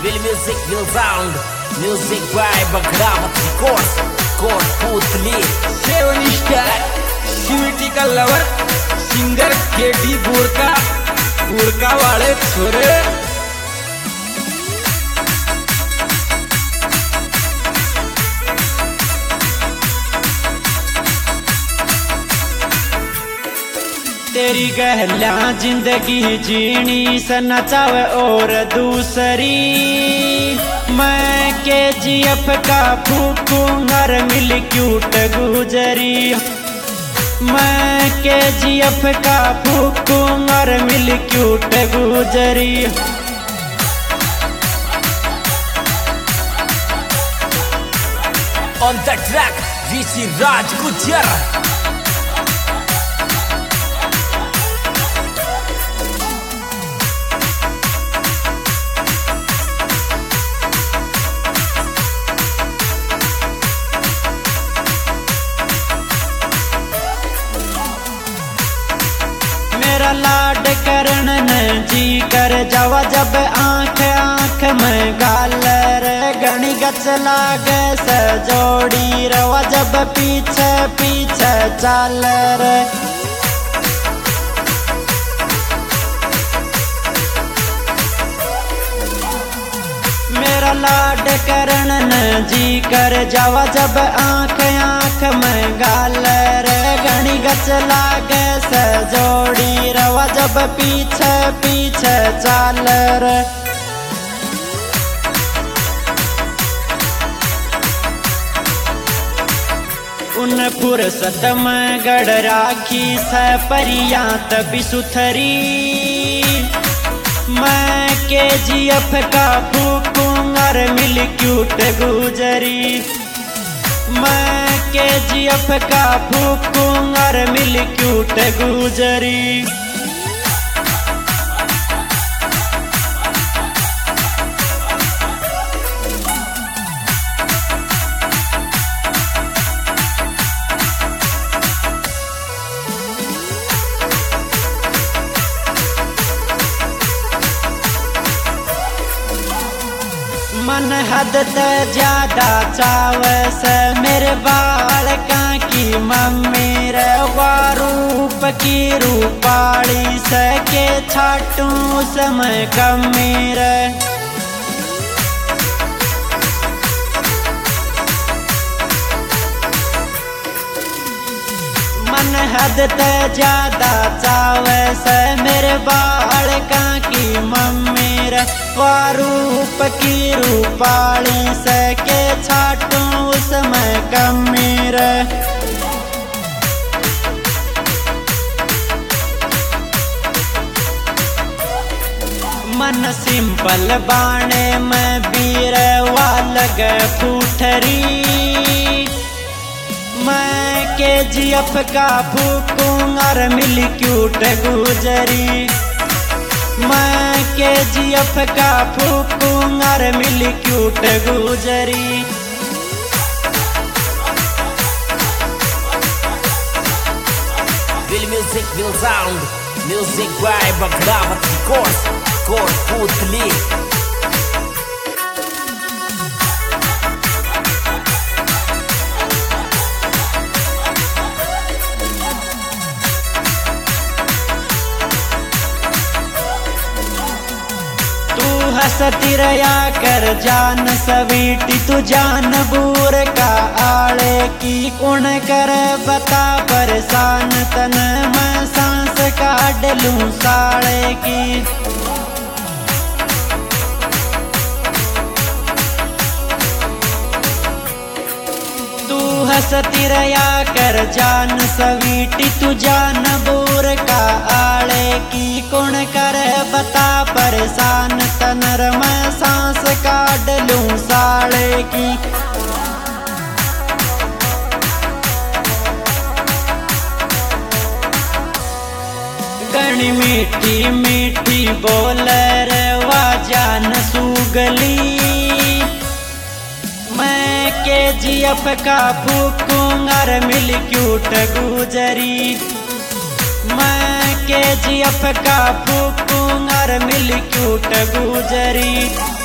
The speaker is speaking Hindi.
Will music will sound. Music by Bagrawat Records. Kotputli seven star शिविटी का लवर सिंगर केडी गुड़का वाले छोरे। तेरी गहला जिंदगी जीनी से नचावे और दूसरी मैं KGF का फूकूंगा मिल क्यूट गुजरी। मैं KGF का फूकूंगा मिल क्यूट गुजरी। On the track Rishi Raj Gujar. मेरा लाड करण न जी कर जावा जब आंख आंख में गालर गणी गच लागे से जोड़ी रवा जब पीछे पीछे चालर। मेरा लाड करण न जी कर जावा जब आंख आंख में गालर गणी गच लागे से जोड़ी रवा जब पीछे पीछे चालर। उन फुर्सत में गढ़ राखी से परिया तभी सुथरी। मैं KGF का फूकूंगा मिल क्यूट गुजरी। मैं KGF का फूकूंगा मिल क्यूट गुजरी। मन हद से ज्यादा चावे से मेरे बाल की मम्मी रे रूप की रूपाली से के छाटू समय कमी रे। मन हद से ज्यादा चावे से मेरे बाल की मम्मी रे रूप की रूपाली से के छाटू उसमें कमी रे। मन सिंपल बाणे में बीर वालग फूठरी। मैं KGF का फूकूंगा मिल क्यूट गुजरी। मैं KGF का फूकूंगा मिल क्यूट गुजरी। Will music will sound. Music by Bagrawat Records. Kotputli हंसती रया कर जान सवीटी तू जान बूर का आड़े की कौन कर बता परेशान तन मैं सांस काट लूं साड़े की। तू हंसती रया कर जान सवीटी तू जान बूर का आड़े की कौन कर बता परेशान तनर मैं सांस काट लूं साड़े की। गणी मीठी मीठी बोल रे जान सुगली। मैं KGF का फूकूंगा मिल क्यूट गुजरी। मैं KGF का फूकूंगा मिल क्यूट गुजरी।